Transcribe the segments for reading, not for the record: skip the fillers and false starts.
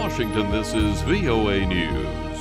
Washington, this is VOA News.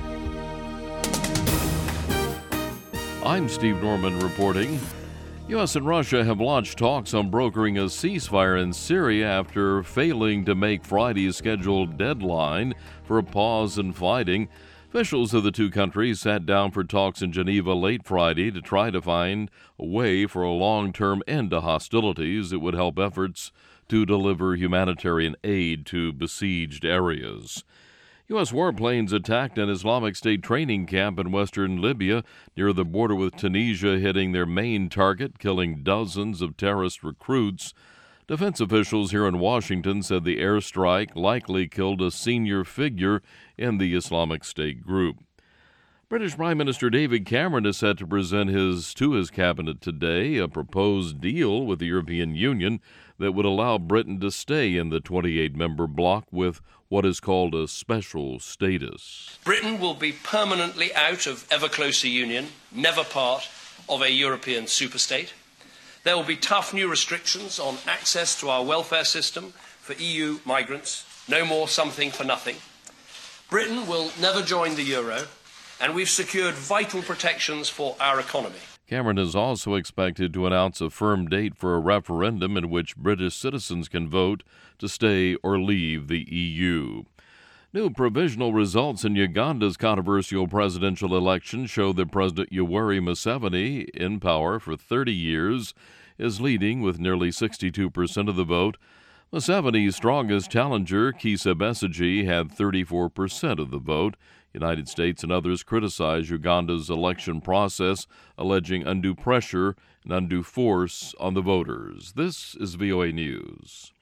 I'm Steve Norman reporting. U.S. and Russia have launched talks on brokering a ceasefire in Syria after failing to make Friday's scheduled deadline for a pause in fighting. Officials of the two countries sat down for talks in Geneva late Friday to try to find a way for a long-term end to hostilities that would help efforts to deliver humanitarian aid to besieged areas. U.S. warplanes attacked an Islamic State training camp in western Libya near the border with Tunisia, hitting their main target, killing dozens of terrorist recruits. Defense officials here in Washington said the airstrike likely killed a senior figure in the Islamic State group. British Prime Minister David Cameron is set to present to his cabinet today a proposed deal with the European Union that would allow Britain to stay in the 28-member bloc with what is called a special status. Britain will be permanently out of ever closer union, never part of a European superstate. There will be tough new restrictions on access to our welfare system for EU migrants. No more something for nothing. Britain will never join the euro, and we've secured vital protections for our economy. Cameron is also expected to announce a firm date for a referendum in which British citizens can vote to stay or leave the EU. New provisional results in Uganda's controversial presidential election show that President Yoweri Museveni, in power for 30 years, is leading with nearly 62% of the vote. Museveni's strongest challenger, Kizza Besigye, had 34% of the vote. United States and others criticize Uganda's election process, alleging undue pressure and undue force on the voters. This is VOA News.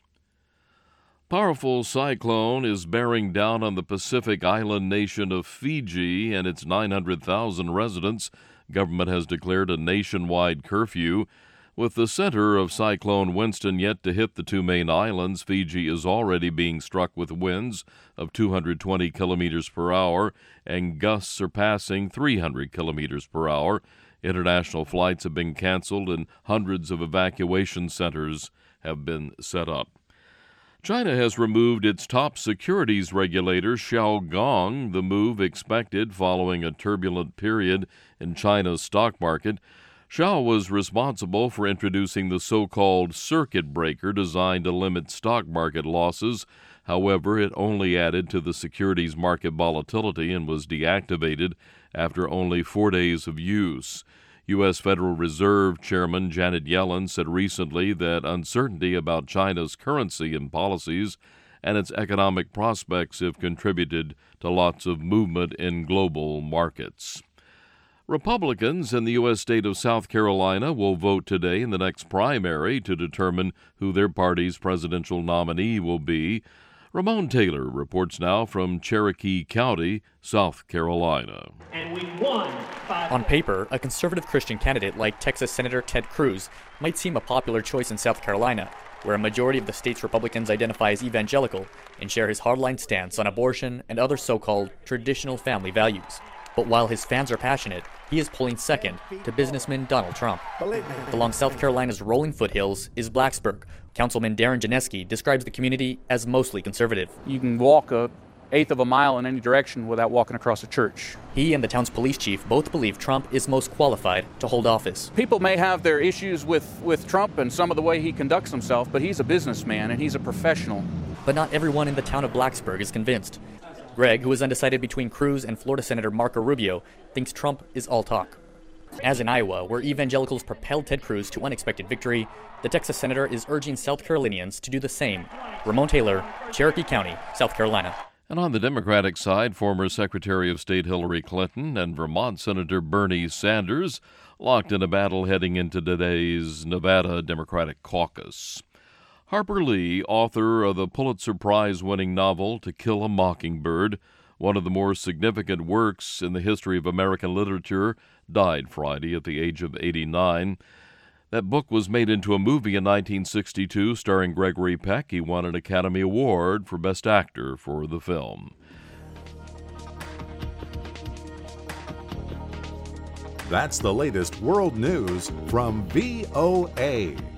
Powerful cyclone is bearing down on the Pacific island nation of Fiji and its 900,000 residents. Government has declared a nationwide curfew. With the center of Cyclone Winston yet to hit the two main islands, Fiji is already being struck with winds of 220 kilometers per hour and gusts surpassing 300 kilometers per hour. International flights have been canceled and hundreds of evacuation centers have been set up. China has removed its top securities regulator, Xiaogong, the move expected following a turbulent period in China's stock market. Xiao was responsible for introducing the so-called circuit breaker designed to limit stock market losses. However, it only added to the securities market volatility and was deactivated after only 4 days of use. U.S. Federal Reserve Chairman Janet Yellen said recently that uncertainty about China's currency and policies and its economic prospects have contributed to lots of movement in global markets. Republicans in the U.S. state of South Carolina will vote today in the next primary to determine who their party's presidential nominee will be. Ramon Taylor reports now from Cherokee County, South Carolina. And we won. On paper, a conservative Christian candidate like Texas Senator Ted Cruz might seem a popular choice in South Carolina, where a majority of the state's Republicans identify as evangelical and share his hardline stance on abortion and other so-called traditional family values. But while his fans are passionate, he is polling second to businessman Donald Trump. Along South Carolina's rolling foothills is Blacksburg. Councilman Darren Janeski describes the community as mostly conservative. You can walk an eighth of a mile in any direction without walking across a church. He and the town's police chief both believe Trump is most qualified to hold office. People may have their issues with Trump and some of the way he conducts himself, but he's a businessman and he's a professional. But not everyone in the town of Blacksburg is convinced. Greg, who is undecided between Cruz and Florida Senator Marco Rubio, thinks Trump is all talk. As in Iowa, where evangelicals propelled Ted Cruz to unexpected victory, the Texas senator is urging South Carolinians to do the same. Ramon Taylor, Cherokee County, South Carolina. And on the Democratic side, former Secretary of State Hillary Clinton and Vermont Senator Bernie Sanders locked in a battle heading into today's Nevada Democratic caucus. Harper Lee, author of the Pulitzer Prize-winning novel To Kill a Mockingbird, one of the more significant works in the history of American literature, died Friday at the age of 89. That book was made into a movie in 1962 starring Gregory Peck. He won an Academy Award for Best Actor for the film. That's the latest world news from VOA.